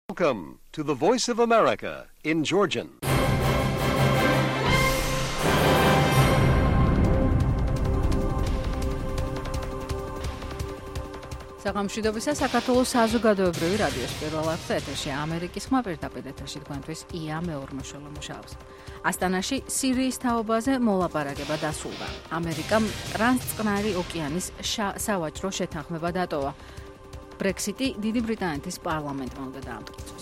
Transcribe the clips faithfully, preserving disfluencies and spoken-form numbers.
Welcome to the Voice of America in Georgian. საღამოშვიდობისა საქართველოს საზოგადოებრივი რადიოს პირველ ეთერში ამერიკის ხმა პირდაპირ ეთერში თქვენთვის ია მეორმოშოლო მუშაობს. ასტანაში სირიის თაობაზე მოლაპარაკება დასრულდა. ამერიკამ ტრანსწყნარი ოკეანის სავაჭრო შეთანხმება დატოვა. ბრექსიტი დიდი ბრიტანეთის პარლამენტმა უნდა დაამტკიცოს.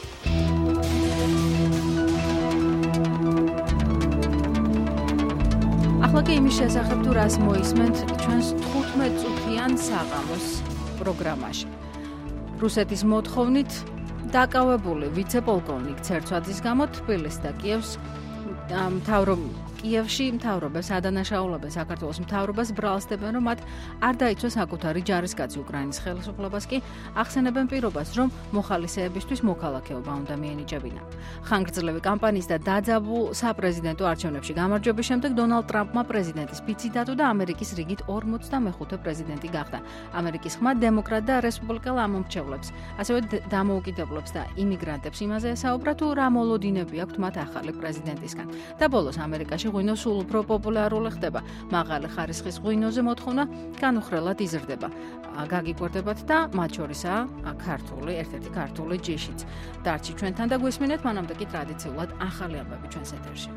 ახლა კი იმის შესახებ თუ რას მოისმენთ ჩვენს თხუთმეტ წუთიან საღამოს პროგრამაში. რუსეთის მოთხოვნით დაკავებული ვიცე-პოლკოვნიკ ცერცვაძის გამო თბილისს და კიევს მთავრობ კიევში მთავრობებს ადანაშაულებენ საქართველოს მთავრობას ბრალსდებენ, რომ მათ არ დაიცვას საკუთარი ჯარისკაცი უკრაინის ხელისუფლებას კი ახსენებენ პირობას, რომ მოხალისეებისთვის მოქალაქეობა უნდა მიენიჭებინა. ხანგრძლივი კამპანიის და დაძაბულ საპრეზიდენტო არჩევნებში გამარჯვების შემდეგ დონალდ ტრამპმა პრეზიდენტის ფიცი დადო და ამერიკის რიგით ორმოცდამეხუთე პრეზიდენტი გახდა. ამერიკის ხმა დემოკრატ და რესპუბლიკელ ამომრჩევლებს, ასევე დამოუკიდებლებს და იმიგრანტებს იმაზე ესაუბრა, თუ რა მოლოდინები აქვთ მათ ახალი პრეზიდენტისგან. და ბოლოს ამერიკაში ღვინო სულ უფრო პოპულარული ხდება. მაღალი ხარისხის ღვინოზე მოთხოვნა განუხრელად იზრდება. გაგიკვირდებათ და მათ შორისაა ქართული, ერთ-ერთი ქართული ჯიშიც. დარჩი ჩვენთან და გვესმინეთ, მანამდე კი ტრადიციულად ახალი ამბები ჩვენს ეთერში.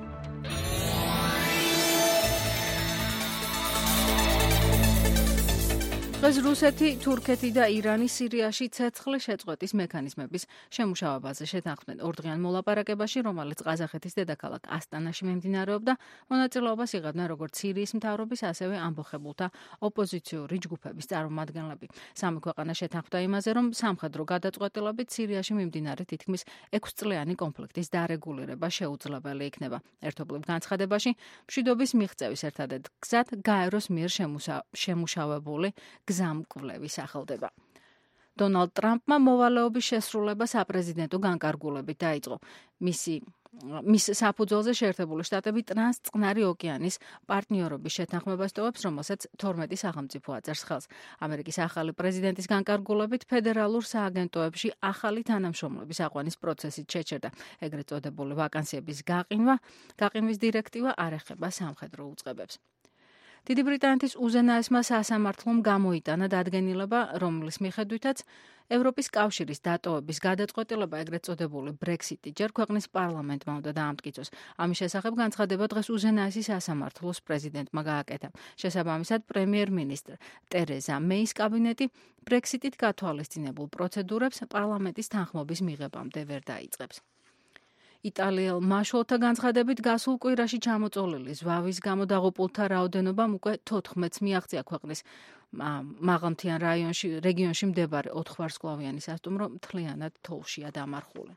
დღეს რუსეთი, თურქეთი და ირანი სირიაში ცეცხლის შეწყვეტის მექანიზმების შემუშავებაზე შეთანხმდნენ ორდღიან მოლაპარაკებაში, რომელიც ყაზახეთის დედაქალაქ ასტანაში მიმდინარეობდა. მონაწილეობას იღებდნენ როგორც სირიის მთავრობის, ასევე ამბოხებულთა ოპოზიციური ჯგუფების წარმომადგენლები. სამი ქვეყანა შეთანხმდა იმაზე, რომ სამხედრო გადაწყვეტილებით სირიაში მიმდინარე თითქმის ექვსწლიანი კონფლიქტის დარეგულირება შეუძლებელი იქნება. ერთობლივ განცხადებაში მშვიდობის მიღწევის ერთადერთ გზად გაეროს მიერ შემუშავებული გზამკვლევი სახელდება. დონალდ ტრამპმა მოვალეობის შესრულება საპრეზიდენტო განკარგულებით დაიწყო. მისი მის საფუძველზე შეერთებული შტატები ტრანსწყნარი ოკეანის პარტნიორობის შეთანხმებას ტოვებს, რომელსაც თორმეტი სახელმწიფო აწერს ხელს. ამერიკის ახალი პრეზიდენტის განკარგულებით ფედერალურ სააგენტოებში ახალი თანამშრომლობის აყვანის პროცესით შეჩერდა. ეგრეთ წოდებული ვაკანსიების გაყინვა, გაყინვის დირექტივა არ ეხება სამხედრო უწყებებს. დიდი ბრიტანეთის უზენაესმა სასამართლომ გამოიტანა დადგენილება, რომლის მიხედვითაც ევროპის კავშირის დატოვების გადაწყვეტილება, ეგრეთ წოდებული ბრექსიტი, ჯერ ქვეყნის პარლამენტმა უნდა დაამტკიცოს. ამის შესახებ განცხადება დღეს უზენაესი სასამართლოს პრეზიდენტმა გააკეთა. შესაბამისად, პრემიერ-მინისტრ ტერეზა მეის კაბინეტი ბრექსიტით გათვალისწინებულ პროცედურებს პარლამენტის თანხმობის მიღებამდე ვერ დაიწყებს. იტალიელ მაშველთა განცხადებით გასულ კვირაში ჩამოწოლილი ზვავის გამო დაღუპულთა რაოდენობამ უკვე თოთხმეტს მიაღწია ქვეყნის მაღალმთიან რაიონში რეგიონში მდებარე ოთხვარსკვლავიანი სასტუმრო მთლიანად თოვლშია დამარხული.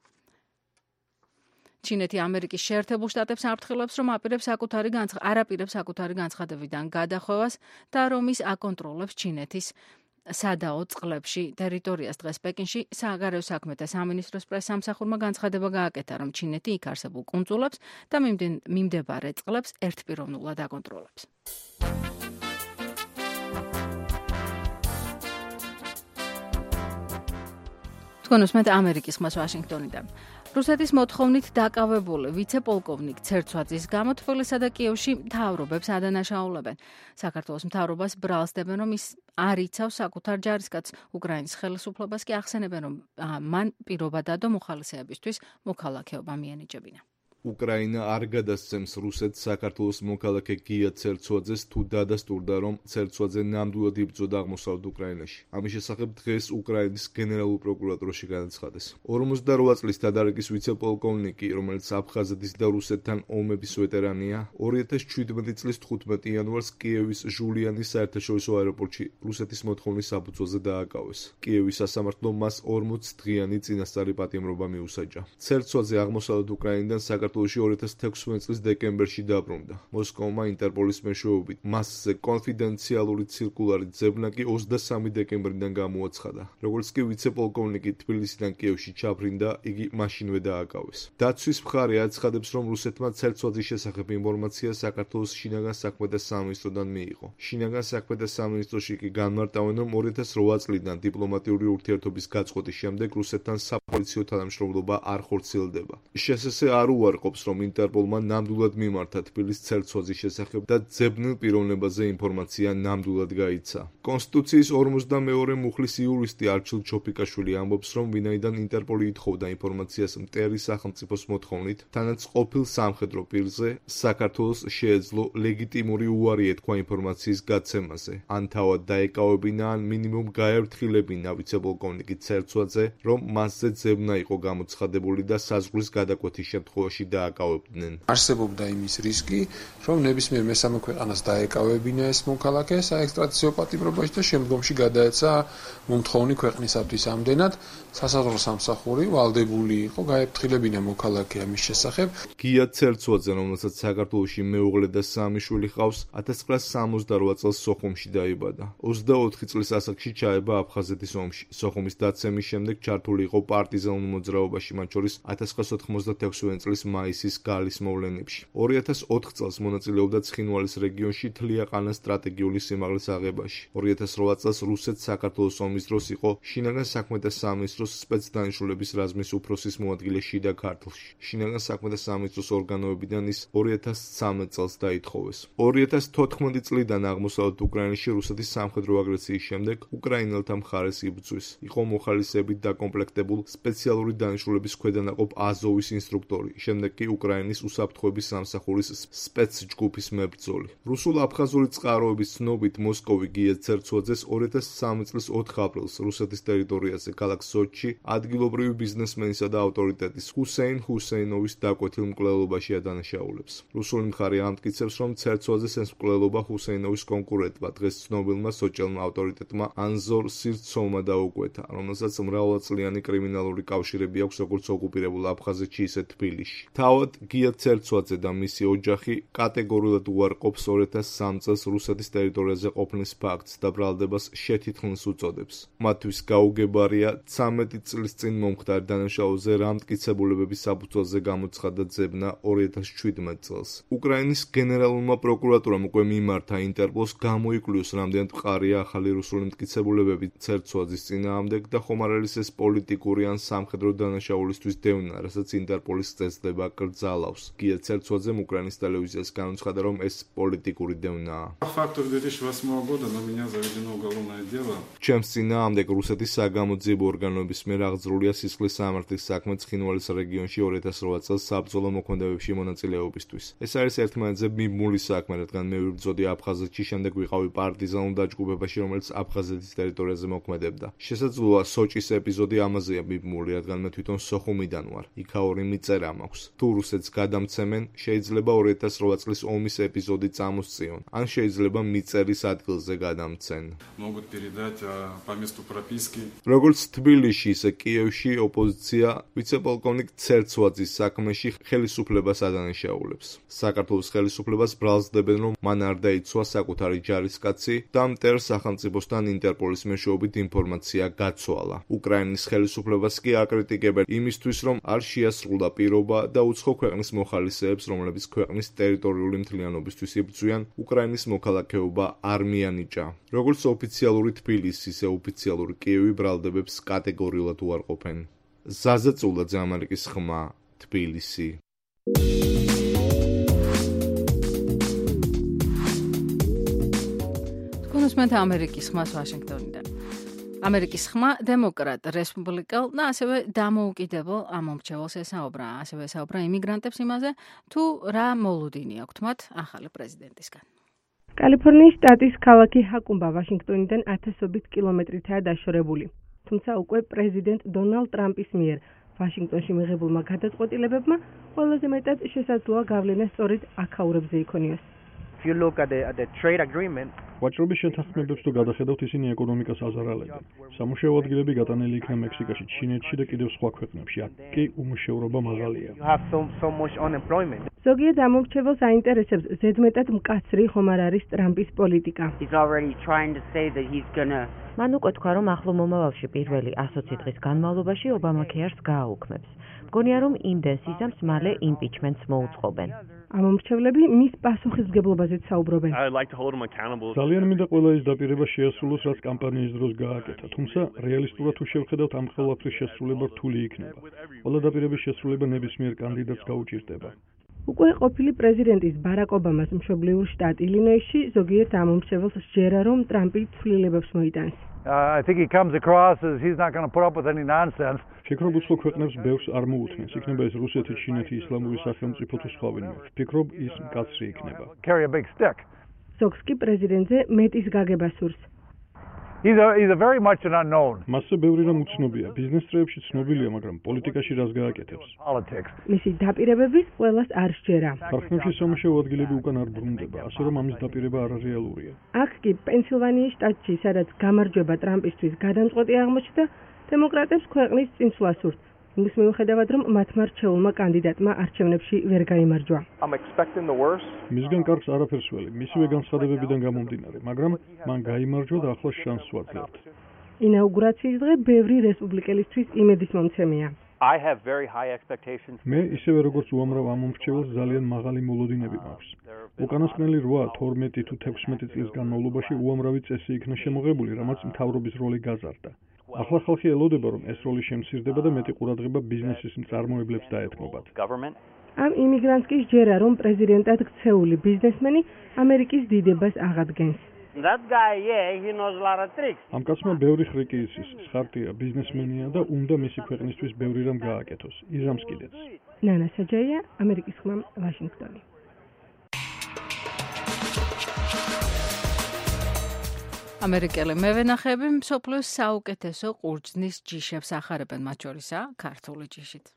ჩინეთი ამერიკის შეერთებულ შტატებს აფრთხილებს, რომ აპირებს საკუთარი არ აპირებს საკუთარი განცხადებიდან გადახვევას და რომ ის აკონტროლებს ჩინეთის სადაო წყლებში ტერიტორიას. დღეს პეკინში საგარეო საქმეთა სამინისტროს პრესსამსახურმა განცხადება გააკეთა, რომ ჩინეთი იქ არსებულ კუნძულებს და მიმდებარე წყლებს ერთპიროვნულად აკონტროლებს. თქვენ უსმენთ ამერიკის ხმას ვაშინგტონიდან. რუსეთის მოთხოვნით დაკავებული ვიცე-პოლკოვნიკ ცერცვაძის გამო თბილისსა და კიევში მთავრობებს ადანაშაულებენ. საქართველოს მთავრობას ბრალსდებენ, რომ ის არ იცავს საკუთარ ჯარისკაცს უკრაინის ხელისუფლებას კი ახსენებენ, რომ მან პირობა დადო მოხალისეებისთვის მოქალაქეობა მიენიჭებინა. უკრაინა არ გადასცემს რუსეთს საქართველოს მოქალაქე გია ცერცვაძეს თუ დადასტურდა, რომ ცერცვაძე ნამდვილად იბრძოდა აღმოსავლეთ უკრაინაში. ამის შესახებ დღეს უკრაინის გენერალურ პროკურატურაში განაცხადეს. ორმოცდარვა წლის დადარიგის ვიცე-პოლკოვნიკი, რომელიც აფხაზეთის და რუსეთთან ომების ვეტერანია, ორი ათას შვიდმეტი წლის თხუთმეტი იანვარს კიევის ჟულიანის საერთაშორისო აეროპორტში რუსეთის მოთხოვნის საფუძველზე დააკავეს. კიევის სასამართლომ მას ორმოც დღიანი წინასწარი პატიმრობა მიუსაჯა. ცერცვაძე აღმოსავლეთ უკრაინიდან საქართველოს საქართველოში ორი ათას თექვსმეტი წლის დეკემბერში დაბრუნდა. მოსკოვმა ინტერპოლის მეშვეობით მასზე კონფიდენციალური ცირკულარი ძებნა კი ოცდასამი დეკემბრიდან გამოაცხადა. როგორც კი ვიცე-პოლკოვნიკი თბილისიდან კიევში ჩაფრინდა, იგი მაშინვე დააკავეს. დაცვის მხარე აცხადებს, რომ რუსეთმა ცერცვაძის შესახებ ინფორმაცია საქართველოს შინაგან საქმეთა სამინისტროდან მიიღო. შინაგან საქმეთა სამინისტროში კი განმარტავენ, რომ ორი ათას რვა წლიდან დიპლომატიური ურთიერთობის გაწყვეტის შემდეგ რუსეთთან საპოლიციო თანამშრომლობა არ ხორციელდება. შსს არ უარყოფს, რომ ინტერპოლმა ნამდვილად მიმართა თბილის ცერცვაძის შესახებ და ძებნილ პიროვნებაზე ინფორმაცია ნამდვილად გაიცა. კონსტიტუციის ორმოცდამეორე მუხლის იურისტი არჩილ ჩოფიკაშვილი ამბობს, რომ ვინაიდან ინტერპოლი ითხოვდა ინფორმაციას მტერი სახელმწიფოს მოთხოვნით, თანაც ყოფილ სამხედრო პირზე საქართველოს შეეძლო ლეგიტიმური უარი ეთქვა ინფორმაციის გაცემაზე. ან თავად დაეკავებინა, ან მინიმუმ გაერთხილებინა ვიცე-პოლკოვნიკი ცერცვაძე, რომ მასზე ძებნა იყო გამოცხადებული და საზღვრის გადაკვეთის შემთხვევაში დააკავებდნენ. არსებობდა იმის რისკი, რომ ნებისმიერ მესამე ქვეყანას დაეკავებინა ეს მოქალაქე საექსტრადიციო პატიმრობაში და შემდგომში გადაეცა მომთხოვნი ქვეყნისათვის. ამდენად სასაზღვრო სამსახური ვალდებული იყო გაერთხილებინა მოქალაქე ამის შესახებ. გია ცერცვაძე, რომელსაც საქართველოში მეუღლე და სამი შვილი ჰყავს, ათას ცხრაასი სამოცდარვა წელს სოხუმში დაიბადა. ოცდაოთხი წლის ასაკში ჩაება აფხაზეთის ომში. სოხუმის დაცემის შემდეგ ჩართული იყო პარტიზანულ მოძრაობაში, მათ შორის ათას ცხრაასი ოთხმოცდათექვსმეტი წლის მაისის გალის მოვლენებში. ორი ათას ოთხ წელს მონაწილეობდა ცხინვალის რეგიონში თლიაყანას სტრატეგიული სიმაღლის აღებაში. ორი ათას რვა წელს რუსეთ-საქართველოს ომის დროს იყო შინაგან საქმეთა სამინისტროს სპეცდანიშნულების რაზმის უფროსის მოადგილე შიდა ქართლში. შინაგან საქმეთა სამინისტროს ორგანოებიდან ის ორი ათას ცხრამეტ წელს დაითხოვეს. ორი ათას თოთხმეტი წლიდან აღმოსავლეთ უკრაინაში რუსეთის სამხედრო აგრესიის შემდეგ უკრაინელთა მხარეს იბრძვის. იყო მოხალისეებით დაკომპლექტებულ სპეციალური დანიშნულების ქვედანაყოფ აზოვის ინსტრუქტორი, შემდეგ კი უკრაინის უსაფრთხოების სამსახურის სპეცჯგუფის მებრძოლი. რუსულ-აფხაზური წყაროების ცნობით მოსკოვი გია ცერცვაძეს ორი ათას სამი წლის ოთხ აპრილს რუსეთის ტერიტორიაზე ქალაქ სოჩში ადგილობრივი ბიზნესმენისა და ავტორიტეტის ჰუსეინ ჰუსეინოვის დაკვეთილ მკვლელობაში ადანაშაულებს. რუსული მხარე ამტკიცებს, რომ ცერცვაძეს ეს მკვლელობა ჰუსეინოვის კონკურენტმა, დღეს ცნობილმა სოჭელმა ავტორიტეტმა ანზორ სირცოვმა დაუკვეთა, რომელსაც მრავალწლიანი კრიმინალური კავშირები აქვს როგორც ოკუპირებულ აფხაზეთში, ისე თბილისში. თავად გია ცერცვაძე და მისი ოჯახი კატეგორიულად უარყოფს ორი ათას სამი წელს რუსეთის ტერიტორიაზე ყოფნის ფაქტს და ბრალდებას შეთითქმულს უწოდებს. მათთვის გაუგებარია ცამეტი წლის წინ მომხდარ დანაშაულზე რა მტკიცებულებების საფუძველზე გამოცხადა ძებნა ორი ათას შვიდმეტ წელს. უკრაინის გენერალურმა პროკურატურამ უკვე მიმართა ინტერპოლს გამოიკვლიოს, რამდენად მყარია ახალი რუსული მტკიცებულებები ცერცვაძის წინააღმდეგ და ხომ არ არის ეს პოლიტიკური ან სამხედრო დანაშაულისთვის დევნა, რასაც ინტერპოლის წესდება კრძალავს. გია ცერცვაძემ უკრაინის ტელევიზიას განუცხადა, რომ ეს პოლიტიკური დევნაა. Факту две тысячи восьмого года на меня заведено уголовное дело. ჩემს წინააღმდეგ რუსეთის საგამოძიებო ორგანოების მიერ აღძრულია სისხლის სამართლის საქმე ცხინვალის რეგიონში ორი ათას რვა წელს საბრძოლო მოქმედებებში მონაწილეობისთვის. ეს არის ერთმანეთზე მიბმული საქმე, რადგან მე ვიბრძოდი აფხაზეთში, შემდეგ ვიყავი პარტიზანულ დაჯგუფებაში, რომელიც აფხაზეთის ტერიტორიაზე მოქმედებდა. შესაძლოა სოჭის ეპიზოდი ამაზეა მიბმული, რადგან მე თვითონ სოხუმიდან ვარ. იქაური მიწერა მაქვს. თუ რუსეთს გადამცემენ, შეიძლება ორი ათას რვა წლის ომის ეპიზოდი წამოსწიონ, ან შეიძლება მიწერის ადგილზე გადამცენ. Могут передать по месту прописки. როგორც თბილისში, ისე კიევში ოპოზიცია ვიცე-პოლკოვნიკ ცერცვაძის საქმეში ხელისუფლებას ადანაშაულებს. საქართველოს ხელისუფლებას ბრალსდებენ, რომ მან არ დაიცვა საკუთარი ჯარისკაცი და მტერ სახელმწიფოსთან ინტერპოლის მეშვეობით ინფორმაცია გაცვალა. უკრაინის ხელისუფლებას კი აკრიტიკებენ იმისთვის, რომ არ შეასრულა პირობა და უცხო ქვეყნის მოხალისეებს, რომლებიც ქვეყნის ტერიტორიული მთლიანობისთვის იბრძვიან, უკრაინის მოქალაქეობა არ მიანიჭა. როგორც ოფიციალური თბილისი, ისე ოფიციალური კიევი ბრალდებებს კატეგორიულად უარყოფენ. ზაზა წულაძე, ამერიკის ხმა, თბილისი. თქვენ უსმენთ ამერიკის ხმას ვაშინგტონიდან. ამერიკის ხმა დემოკრატ, რესპუბლიკელ და ასევე დამოუკიდებელ ამომრჩეველს ესაუბრა, ასევე ესაუბრა იმიგრანტებს იმაზე, თუ რა მოლოდინი აქვთ მათ ახალი პრეზიდენტისგან. კალიფორნიის შტატის ქალაქი ჰაკუმბა ვაშინგტონიდან ათასობით კილომეტრითაა დაშორებული. თუმცა უკვე პრეზიდენტ დონალდ ტრამპის მიერ ვაშინგტონში მიღებულმა გადაწყვეტილებებმა ყველაზე მეტად შესაძლოა გავლენა სწორედ აქაურებზე იქონიოს. If you look at the at the trade agreement, ვაჭრობის შეთანხმებებს თუ გადახედავთ, ისინი ეკონომიკას აზარალებენ. სამუშაო ადგილები გატანილი იქნა მექსიკაში, ჩინეთში და კიდევ სხვა ქვეყნებში. აქ კი უმუშევრობა მაღალია. you have so so much unemployment. ზოგიერთ ამომრჩეველს აინტერესებს ზედმეტად მკაცრი ხომ არ არის ტრამპის პოლიტიკა. He's already trying to say that he's gonna მან უკვე თქვა, რომ ახლო მომავალში პირველი ასოცი დღის განმავლობაში ობამაქეარს გააუქმებს. მგონია, რომ იმდენ სიზამს მალე იმპიჩმენტს მოუწყობენ. ამომრჩევლები მის პასუხისმგებლობაზეც საუბრობენ. ძალიან მინდა ყველა ის დაპირება შეასრულოს, რაც კამპანიის დროს გააკეთა, თუმცა რეალისტურად თუ შევხედავთ, ამ ყველაფრის შესრულება რთული იქნება. ყველა დაპირების შესრულება ნებისმიერ კანდიდატს გაუჭირდება. უკვე ყოფილი პრეზიდენტის ბარაკ ობამას მშობლიურ შტატ ილინოისში ზოგიერთ ამომრჩეველს სჯერა, რომ ტრამპი ცვლილებებს მოიტანს. Uh, I think he comes across as he's not going to put up with any nonsense. ფიქრობ უცხო ქვეყნებს ბევრს არ მოუთმენს, იქნება ეს რუსეთი, ჩინეთი, ისლამური სახელმწიფო თუ სხვა ვინმე. ფიქრობ ის მკაცრი იქნება. Carry a big stick. ზოგს კი პრეზიდენტზე მეტის გაგება სურს. He's a he's a very much an unknown. მასზე ბევრი რამ უცნობია. ბიზნეს წრეებში ცნობილია, მაგრამ პოლიტიკაში რას გააკეთებს? Politics. მისი დაპირებების ყველას არ სჯერა. ქარხნებში სამუშაო ადგილები უკან არ ბრუნდება, ასე რომ ამის დაპირება არარეალურია. აქ კი პენსილვანიის შტატში, სადაც გამარჯვება ტრამპისთვის გადამწყვეტი აღმოჩნდა, დემოკრატებს ქვეყნის წინსვლა სურთ. იმის მიუხედავად, რომ მათმა რჩეულმა კანდიდატმა არჩევნებში ვერ გაიმარჯვა. I'm expecting the worst. მისგან კარგს არაფერს ველი, მისივე განცხადებებიდან გამომდინარე, მაგრამ მან გაიმარჯვა და ახლა შანსს ვაძლევთ. ინაუგურაციის დღე ბევრი რესპუბლიკელისთვის იმედის მომცემია. I have very high expectations. მე ისევე როგორც უამრავ ამომრჩეველს ძალიან მაღალი მოლოდინები მაქვს. უკანასკნელი რვა, თორმეტი თუ თექვსმეტი წლის განმავლობაში უამრავი წესი იქნა შემოღებული, რამაც მთავრობის როლი გაზარდა. ახლა ხალხი ელოდება, რომ ეს როლი შემცირდება და მეტი ყურადღება ბიზნესის მწარმოებლებს დაეთმობათ. ამ იმიგრანტს კი სჯერა, რომ პრეზიდენტად ქცეული ბიზნესმენი ამერიკის დიდებას აღადგენს. That guy, yeah, he knows a lot of tricks. ამ კაცმა ბევრი ხრიკი იცის, ხარტია, ბიზნესმენია და უნდა მისი ქვეყნისთვის ბევრი რამ გააკეთოს. იზამს კიდეც. ნანა საჯაია, ამერიკის ხმა, ვაშინგტონი. ამერიკელი მევენახეები მსოფლიოს საუკეთესო ყურძნის ჯიშებს ახარებენ, მათ შორისაა ქართული ჯიშით.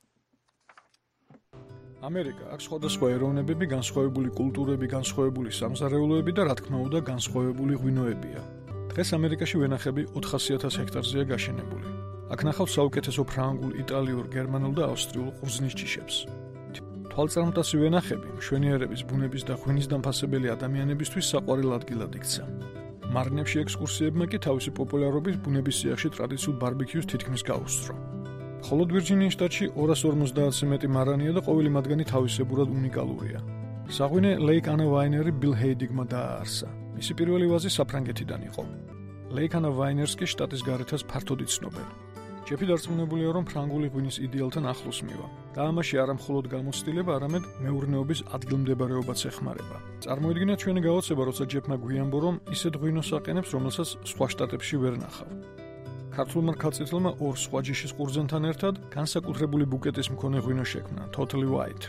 ამერიკა აქვს სხვადასხვა ეროვნებები, განსხვავებული კულტურები, განსხვავებული სამზარეულოები და რა თქმა უნდა, განსხვავებული ღვინოებია. დღეს ამერიკაში ვენახები ოთხასი ათას ჰექტარზეა გაშენებული. აქ ნახავთ საუკეთესო ფრანგულ, იტალიურ, გერმანულ და ავსტრიულ ყურძნის ჯიშებს. თვალწარმტაცი ვენახები მშვენიერების, ბუნების და ღვინის დამფასებელი ადამიანებისთვის საყვარელ ადგილად იქცა. მარნებში ექსკურსიებმა კი თავისი პოპულარობით ბუნების სიახში ტრადიციულ ბარბეკიუს თითქმის გაუსწრო. მხოლოდ ვირჯინიის შტატში ორას ორმოცდაათზე მეტი მარანია და ყოველი მათგანი თავისებურად უნიკალურია. საღვინე ლეიქ ანა ვაინერი ბილ ჰეიდგმა დააარსა. მისი პირველი ვაზი საფრანგეთიდან იყო. ლეიქ ანა ვაინერს კი შტატის გარეთაც ფართოდ იცნობენ. ჯეფი დარწმუნებულია, რომ ფრანგული ღვინის იდეალთან ახლოს მივა და ამაში არა მხოლოდ გამოცდილება, არამედ მეურნეობის ადგილმდებარეობაც ეხმარება. წარმოიდგინეთ ჩვენი გაოცება, როცა ჯეფმა გვიანბო, რომ ისეთ ღვინოს აყენებს, რომელსაც სხვა შტატებში ვერ ნახავ. ქართულმა რქალწითელმა ორ სხვა ჯიშის ყურძენთან ერთად განსაკუთრებული ბუკეტის მქონე ღვინო შექმნა, Totally White.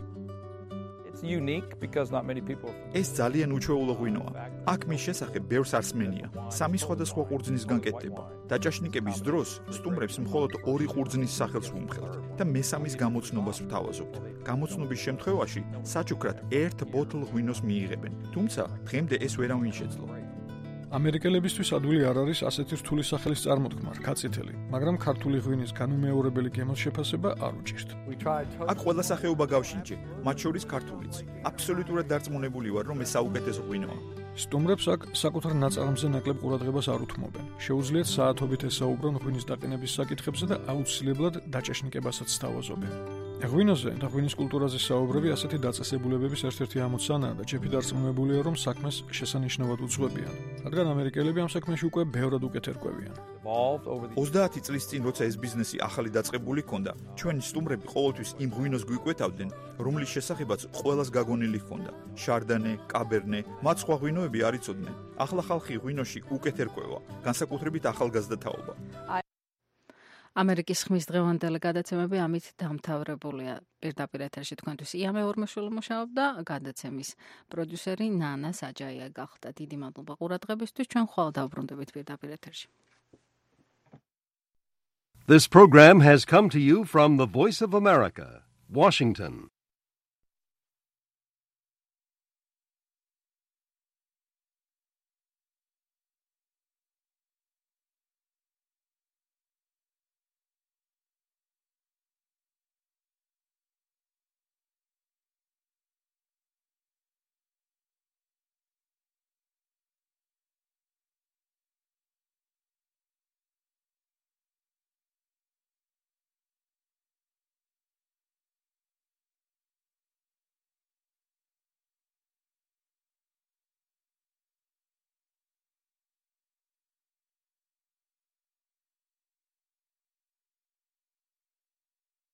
ეს ძალიან უჩვეულო ღვინოა. აქ მის შესახებ ბევრს არ სმენია. სამი სხვადასხვა ყურძნისგან კეთდება. დაჭაშნიკების დროს სტუმრებს მხოლოდ ორი ყურძნის სახელს ვუმხელთ და მესამის გამოცნობას ვთავაზობთ. გამოცნობის შემთხვევაში საჩუქრად ერთ ბოთლ ღვინოს მიიღებენ. თუმცა დღემდე ეს ვერავინ შეძლო. ამერიკელებისთვის ადვილი არ არის ასეთი რთული სახელის წარმოთქმა, რქაწითელი, მაგრამ ქართული ღვინის განუმეორებელი გემოს-შეფასება არ უჭირთ. აქ ყველა სახეობა გავშინჯე, მათ შორის ქართულიც. აბსოლუტურად დარწმუნებული ვარ, რომ ეს საუკეთესო ღვინოა. სტუმრებს აქ საკუთარ ნაწარმზე ნაკლებ ყურადღებას არ უთმობენ. შეუძლიათ საათობით ესაუბრონ ღვინის დაყენების საკითხებზე და აუცილებლად დაჭაშნიკებასაც სთავაზობენ. ღვინოზე და ღვინის კულტურაზე საუბრები ასეთი დაწესებულებების ერთ-ერთი ამოცანაა და ჯეფი დარწმუნებულია, რომ საქმეს შესანიშნავად უძღვებიან, რადგან ამერიკელები ამ საქმეში უკვე ბევრად უკეთ ერკვევიან. ოცდაათი წლის წინ, როცა ეს ბიზნესი ახალი დაწყებული ჰქონდა, ჩვენი სტუმრები ყოველთვის იმ ღვინოს გვიკვეთავდნენ, რომლის შესახებაც ყველას გაგონილი ჰქონდა. შარდანე, კაბერნე, მათ სხვა ღვინოები არ იცოდნენ. ახლა ხალხი ღვინოში უკეთ ერკვევა, განსაკუთრებით ახალგაზრდა თაობა. ამერიკის ხმის დღევანდელი გადაცემები ამით დამთავრებულია. პირდაპირ ეთერში თქვენთვის იამე ორმოშვილი მუშაობდა, გადაცემის პროდიუსერი ნანა საჯაია გახდა. დიდი მადლობა ყურადღებისთვის. ჩვენ ხვალ დავბრუნდებით პირდაპირ ეთერში. This program has come to you from the Voice of America, Washington.